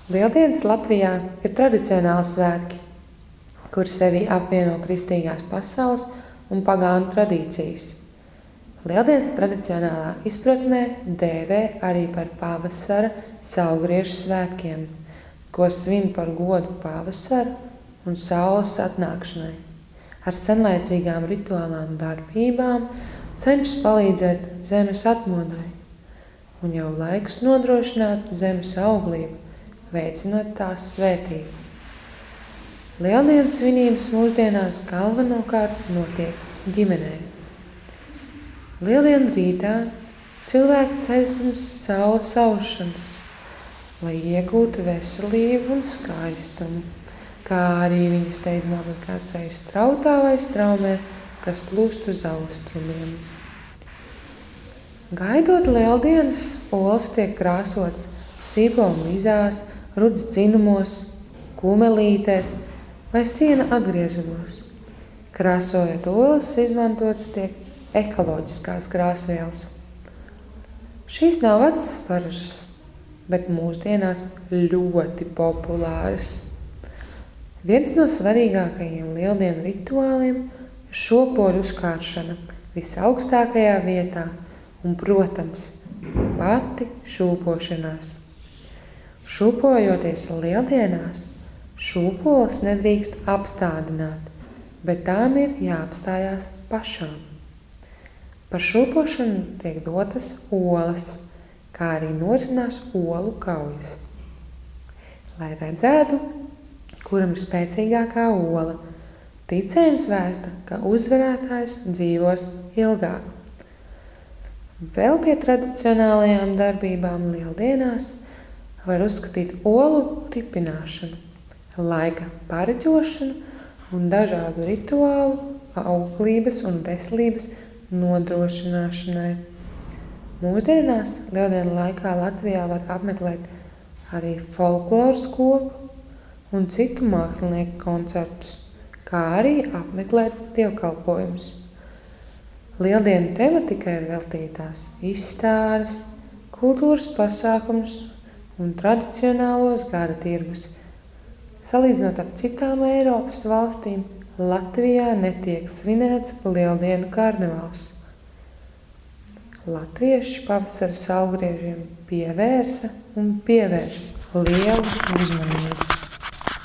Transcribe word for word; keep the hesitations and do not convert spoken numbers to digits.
Lieldienas Latvijā ir tradicionāli svētki, kuri sevī apvieno kristīgās pasaules un pagānu tradīcijas. Lieldienas tradicionālā izpratnē dēvē arī par pavasara saulgriežu svētkiem, ko svin par godu pavasara un saules atnākšanai. Ar senlaicīgām rituālām darbībām cenšas palīdzēt zemes atmodai un jau laikus nodrošināt zemes auglību, veicinot tās svētību. Lieldienas svinības mūsdienās galvenokārt notiek ģimenē. Lieldienu rītā cilvēki ceļas pirms saules aušanas, lai iegūtu veselību un skaistumu, kā arī viņi steidz nabasgāt ceļu strautā vai straumē, kas plūst uz austrumiem. Gaidot lieldienas, olas tiek krāsotas sīpolu mizās, rudas dzinumos, kumelītēs vai siena atgriezumos. Krāsojot olas, izmantotas tiek ekoloģiskās krāsvielas. Šīs nav vecas paražas, bet mūsdienās ļoti populāras. Viens no svarīgākajiem lieldienu rituāliem ir šopoļu uzkāršana visaugstākajā vietā un, protams, pati šūpošanās. Šūpojoties lieldienās, šūpoles nedrīkst apstādināt, bet tām ir jāapstājās pašām. Par šūpošanu tiek dotas olas, kā arī norisinās olu kaujas. Lai redzētu, kuram ir spēcīgākā ola, ticējums vēsta, ka uzvarētājs dzīvos ilgāk. Vēl pie tradicionālajām darbībām lieldienās var uzskatīt olu ripināšanu, laika pareģošanu un dažādu rituālu auglības un veselības nodrošināšanai. Mūsdienās lieldienu laikā Latvijā var apmeklēt arī folkloras kopu un citu mākslinieku koncertus, kā arī apmeklēt dievkalpojumus. Lieldienu tematikai veltītās izstādes, kultūras pasākums un tradicionālos gada tirgus. Salīdzinot ar citām Eiropas valstīm, Latvijā netiek svinēts lieldienu karnevāls. Latvieši pavasara saulgriežiem pievērsa un pievērš lielu uzmanību.